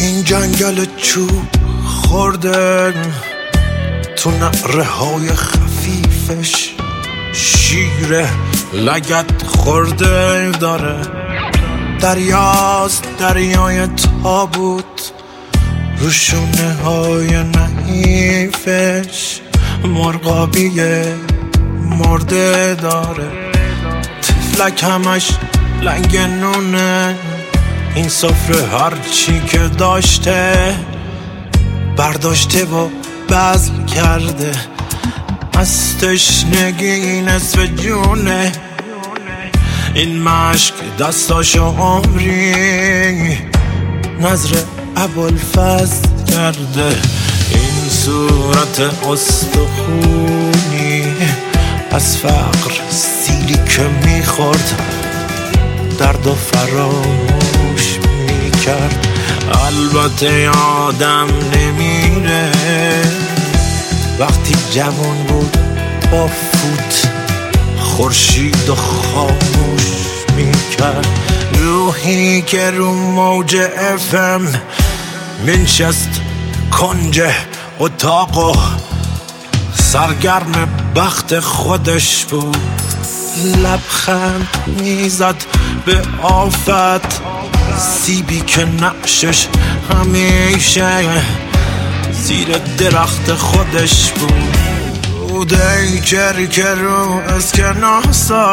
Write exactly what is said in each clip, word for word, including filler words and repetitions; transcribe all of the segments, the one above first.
این جنگل چوب خورده تو نعره های خفیفش شیر لگد خورده داره. دریاست دریای تابوت رو شونه های نحیفش مرغابی مرده داره. تفلک همش لنگ نونه این سفره هرچی که داشته برداشته و بذل کرده. از تشنگی نصف جونه این مشک دستاشو عمری نظر ابوالفضل کرده. این صورت استخونی از فقر سیلی که میخورد درد و فراموش میکرد. البته آدم نمیره وقتی جوان بود با فوت خورشید و خاموش میکرد. روحی که رو موج افم منشست کنج اتاق و سرگرم بخت خودش بود. لبخند میزد به آفت سیبی که نقشش همیشه زیر درخت خودش بود. ای چرک رو اسکناسا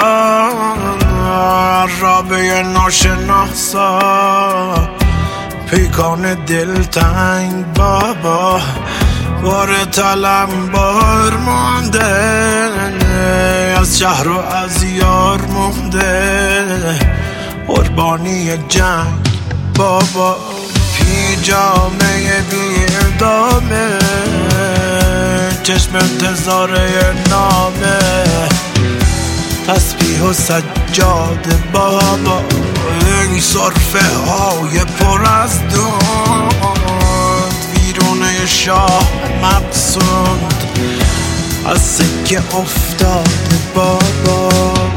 رابه ناشناسا پیکان دلتنگ بابا بار تلم بار مونده از شهر و از یار مونده قربانی جنگ بابا پیجامه بیردامه چشم انتظاره نامه تسبیح و سجاده بابا این صرفه های پر از دود ویرونه شاه مبسوند از سکه افتاده بابا.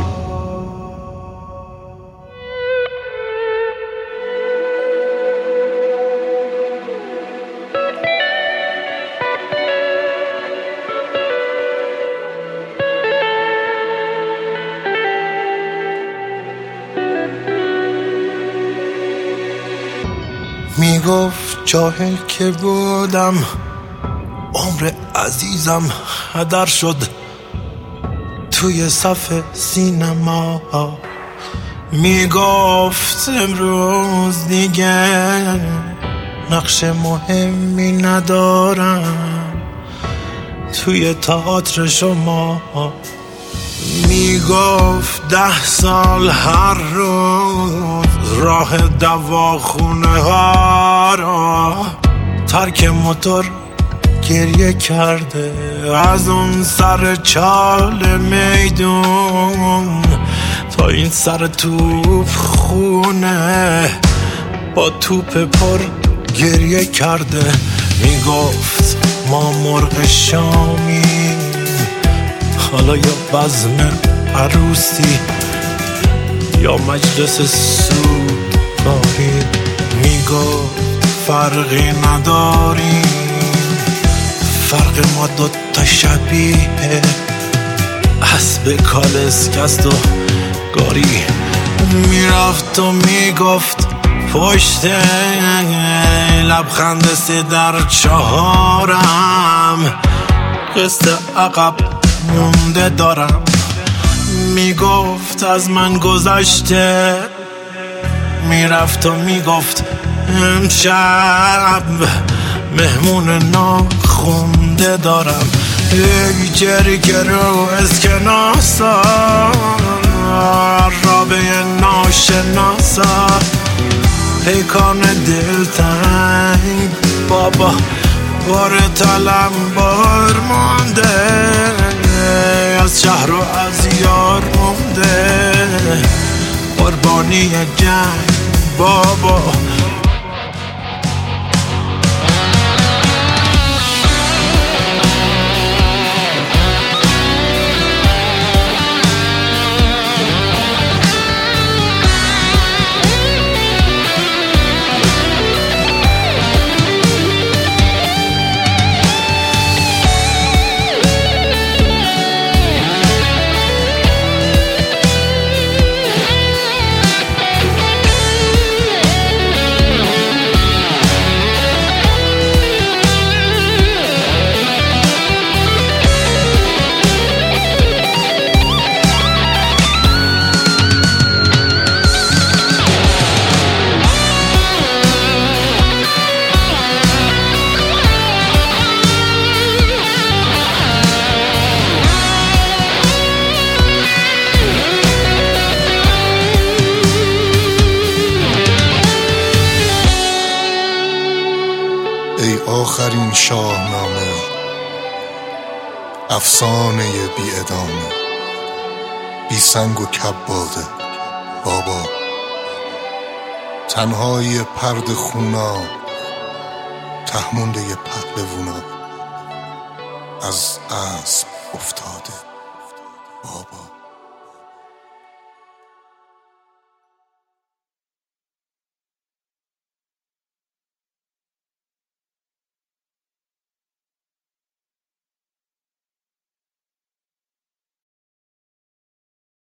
میگفت جاهل که بودم عمر عزیزم هدر شد توی صف سینما. میگفت امروز دیگه نقش مهمی ندارم توی تئاتر شما. میگفت ده سال هر روز راه دواخونه ها را ترک موتور گریه کرده. از اون سر چال میدون تا این سر توپ خونه با توپ پر گریه کرده. میگفت ما مرغ شامی حالا یا بزم عروسی یا مجلس سوگواری. میگفت فرقی نداریم فرق ما دوتا شبیه اسب کالسکست و گاری. میرفت و میگفت پشت لبخند سه در چهارم قسط عقب مونده دارم. میگفت از من گذشته میرفت و میگفت امشب مهمون ناخونده دارم. ای چرک رو اسکناسا رابه ناشناسا پیکان دلتنگ بابا بار تلم بار مونده از شهر و از یار مونده قربانی جنگ بابا. این شاهنامه، افسانه بی ادامه، بی سنگ و کباده بابا، تنهای پرد خونا، تهمونده پهلوونا، از اسب افتاده بابا.